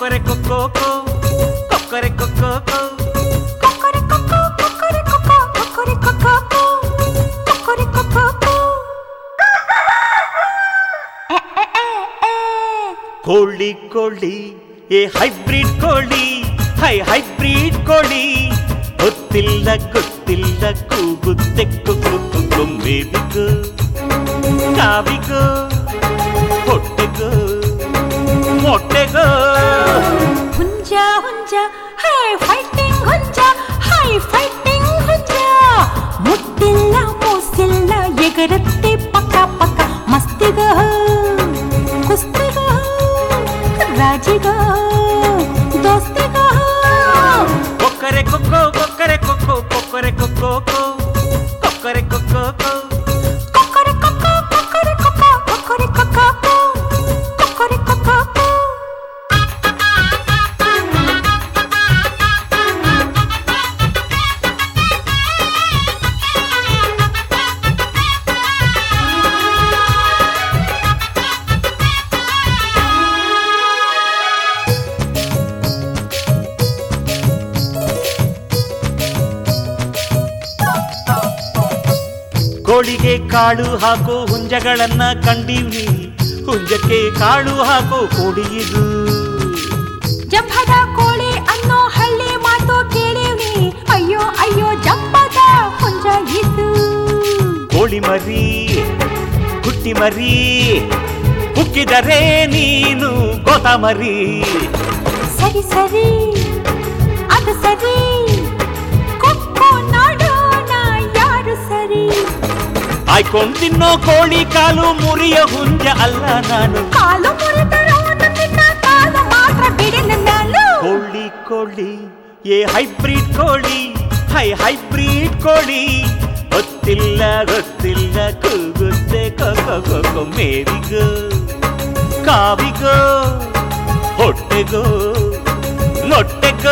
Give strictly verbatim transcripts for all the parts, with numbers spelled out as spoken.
ಕೊಕ್ಕರೆ ಕೊಕ್ಕೋ ಕೊಕ್ಕರೆ ಕೊಕ್ಕೋ ಕೋಳಿ ಕೋಳಿ ಏ ಹೈಬ್ರಿಡ್ ಕೋಳಿ ಹೈ ಹೈಬ್ರಿಡ್ ಕೋಳಿ ಗೊತ್ತಿಲ್ಲ ಗೊತ್ತಿಲ್ಲ ಕೂಗುತ್ತೆ ಕೊಂಬೆಬಿಗೋ ಕಾವಿಗೋ ಹೊಟ್ಟೆಗೋ ಮೊಟ್ಟೆಗೋ ಹುಂಜ ಹುಂಜ ಹೈ ಫೈಟಿಂಗ್ ಹುಂಜ ಹೈ ಫೈಟಿಂಗ್ ಹುಂಜ ಮುಟ್ಟಿಲ್ಲ ಮೂಸಿಲ್ಲ ಎಗರತ್ತೆ ಪಕ್ಕ ಪಕ್ಕ ಮಸ್ತಿಗ ಕುಸ್ತಿಗ ರಾಜಿಗ ದೋಸ್ತಿಗ ಕೊಕ್ಕರೆ ಕೊಕ್ಕೋ ಕೊಕ್ಕರೆ ಕೊಕ್ಕೋ ಕೊಕ್ಕರೆ ಕೊಕ್ಕೋ ಕೊಕ್ಕರೆ ಕೊಕ್ಕೋ ಕೊಕ್ಕರೆ ಕೊಕ್ಕೋ ಕೊಕ್ಕರೆ ಕೊಕ್ಕೋ ಕೊಕ್ಕರೆ ಕೊಕ್ಕೋ ಕೊಕ್ಕರೆ ಕೊಕ್ಕೋ ಕೋಳಿಗೆ ಕಾಳು ಹಾಕೋ ಹುಂಜಗಳನ್ನ ಕಂಡೀವಿ ಹುಂಜಕ್ಕೆ ಕಾಳು ಹಾಕೋ ಕೋಳಿಯಿದು ಜಂಬದ ಕೋಳಿ ಅನ್ನೋ ಹಳ್ಳಿ ಮಾತು ಕೇಳೀವಿ ಅಯ್ಯೋ ಅಯ್ಯೋ ಜಂಬದ ಹುಂಜ ಇದು ಕೋಳಿ ಮರಿ ಹುಟ್ಟಿ ಮರಿ ಹುಕ್ಕಿದರೆ ನೀನು ಗೋತ ಮರಿ ಸರಿ ಸರಿ ಅದು ಸರಿ ಕೊಕ್ಕೋ ನಾಡೋಣ ಯಾರು ಸರಿ ಆಯ್ಕೊಂಡ್ ತಿನ್ನೋ ಕೋಳಿ ಕಾಲು ಮುರಿಯ ಹುಂಜ ಅಲ್ಲ ನಾನು ಕಾಲು ಮುರಿದರ ಒಂದೊಂದಿನ ಕಾಲು ಮಾತ್ರ ಬಿಡಿನ ನಾನು ಕೋಳಿ ಕೋಳಿ ಏ ಹೈಬ್ರಿಡ್ ಕೋಳಿ ಹೈ ಹೈಬ್ರಿಡ್ ಕೋಳಿ ಗೊತ್ತಿಲ್ಲ ಗೊತ್ತಿಲ್ಲ ಕೂಗುತ್ತೆ ಕೊಕ್ಕೊ ಮೇರಿಗೋ ಕಾವಿಗೋ ಹೊಟ್ಟೆಗೋ ಮೊಟ್ಟೆಗೋ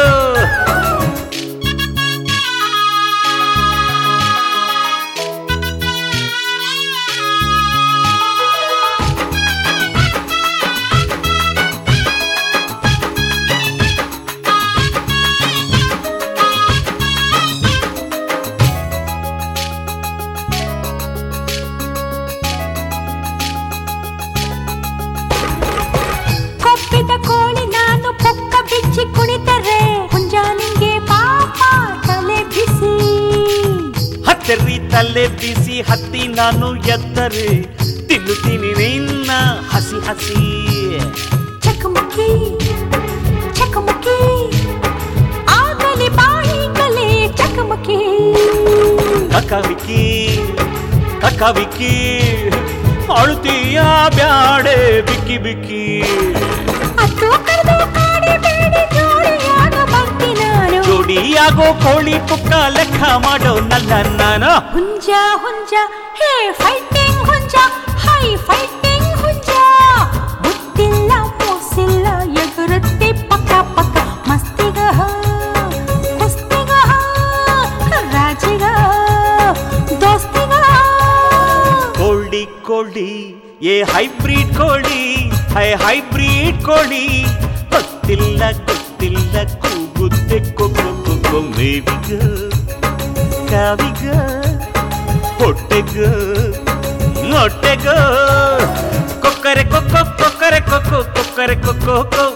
ಕೊಬ್ಬಿದ ಕೋಳಿ ನಾನು ಪೊಕ್ಕ ಬಿಚ್ಚಿ ಕುಣಿತರೆ ಹುಂಜ ನಿಂಗೆ ಪಾಪ ತಲೆ ಬಿಸಿ ಹತ್ತರಿ ತಲೆ ಬಿಸಿ ಹತ್ತಿ ನಾನು ಎದ್ದರೆ ತಿನ್ನುತ್ತೀನಿ ನಿನ್ನ ಹಸಿ ಹಸಿ ಚಕಮಕಿ ಚಕಮಕಿ ಆಗಲಿ ಬಾಯಿಗಲೇ ಚಕಮಕಿ ಕಕ್ಕವಿಕ್ಕಿ ಕಕ್ಕವಿಕ್ಕಿ ಅಳುತ್ತೀಯ ಬ್ಯಾಡೆ ಬಿಕ್ಕಿ ಬಿಕ್ಕಿ ಅದು ಕರೆದು ಕಾಡಿ ಬೇಡಿ ಜೋಡಿಯಾಗ ಬರ್ತಿ ನಾನು ಜೋಡಿಯಾಗೋ ಕೋಳಿ ಪುಕ್ಕ ಲೆಕ್ಕ ಮಾಡೋ ನಲ್ಲ ನಾನು ಹುಂಜ ಹುಂಜ ಹೇ ಫೈಟಿಂಗ್ ಹುಂಜ ಹೈ ಫೈಟಿಂಗ್ ಹುಂಜ ಗೊತ್ತಿಲ್ಲ ಮೋಸಿಲ್ಲ ಎಗರುತ್ತೆ ಪಕ್ಕ ಪಕ್ಕ ಮಸ್ತಿಗ ಕುಸ್ತಿಗ ರಾಜಿಗ ದೋಸ್ತಿಗ ಕೋಳಿ ಕೋಳಿ ಏ ಹೈಬ್ರಿಡ್ ಕೋಳಿ ಹೈ ಹೈಬ್ರಿಡ್ ಕೋಳಿ ಗೊತ್ತಿಲ್ಲ ಗೊತ್ತಿಲ್ಲ ಕೂಗುತ್ತೆ ಕೊಕ್ಕೊ ಮೇವಿಗ ಕಾವಿಗ ಹೊಟ್ಟೆಗ ಮೊಟ್ಟೆಗ ಕೊಕ್ಕರೆ ಕೊಕ್ಕೋ ಕೊಕ್ಕರೆ ಕೊಕ್ಕೋ ಕೊಕ್ಕರೆ ಕೊಕ್ಕೋ